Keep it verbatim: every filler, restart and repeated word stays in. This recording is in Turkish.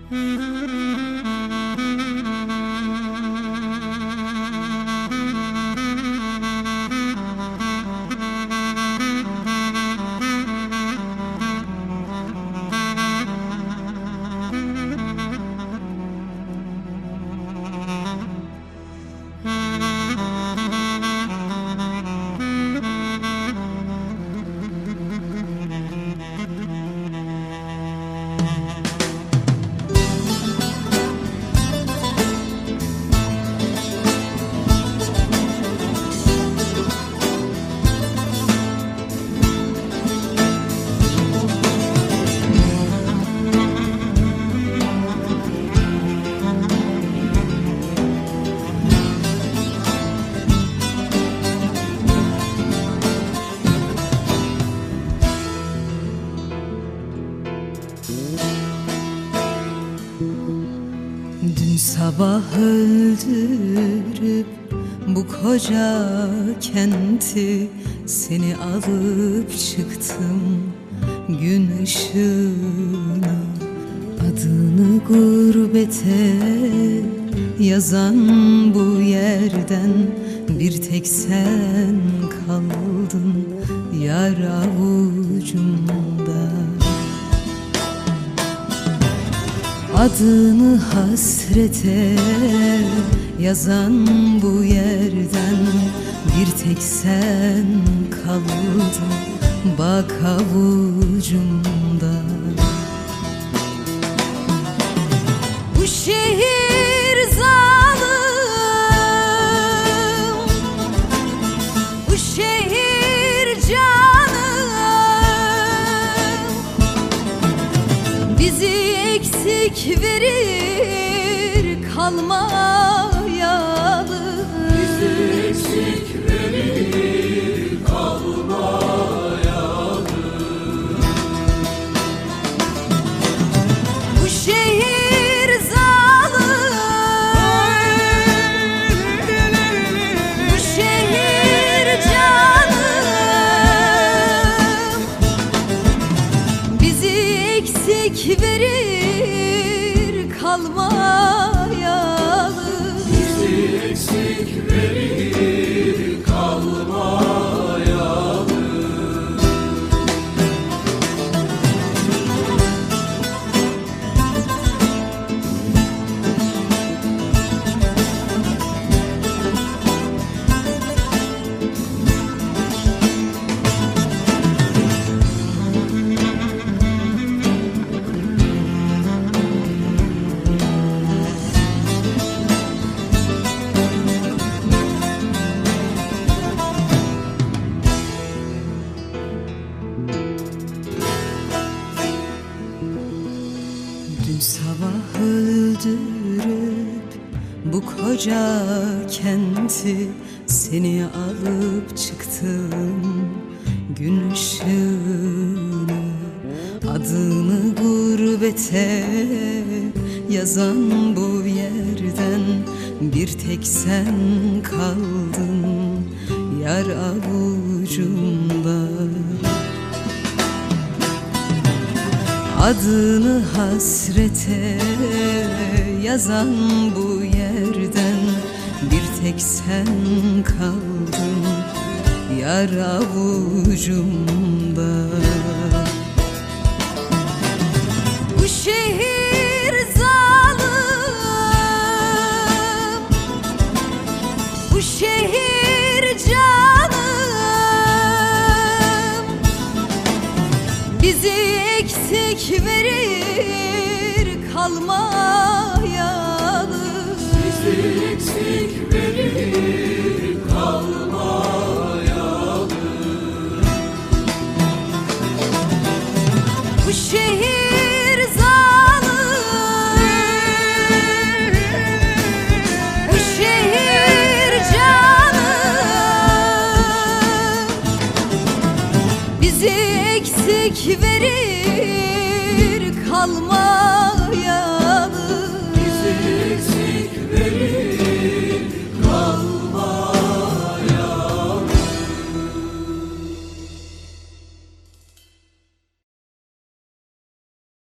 Dün sabah öldürüp bu koca kenti seni alıp çıktım gün ışığına. Adını gurbete yazan bu yerden bir tek sen kaldın yar avucumda. Adını hasrete yazan bu yerden bir tek sen kaldın bak avucumda. Bu şehir zalim, bu şehir canım, bizi eksik verir kalmayalı. Bizi eksik verir kalmayalı. Bu şehir zalim, bu şehir canım, bizi eksik verir kalmayalı. Bizi eksik verir kalmayalı. Dün sabah öldürüp bu koca kenti seni alıp çıktım gün ışığına. Adını gurbete yazan bu yerden bir tek sen kaldın yar avucumda. Adını hasrete yazan bu yerden bir tek sen kaldın yar avucumda. Bu şehir zalim, bu şehir canım, bizi eksik verir kalmayalı. Bizi eksik verir kalmayalı. Bu şehir zalim, bu şehir canım, bizi eksik verir kalmayalı.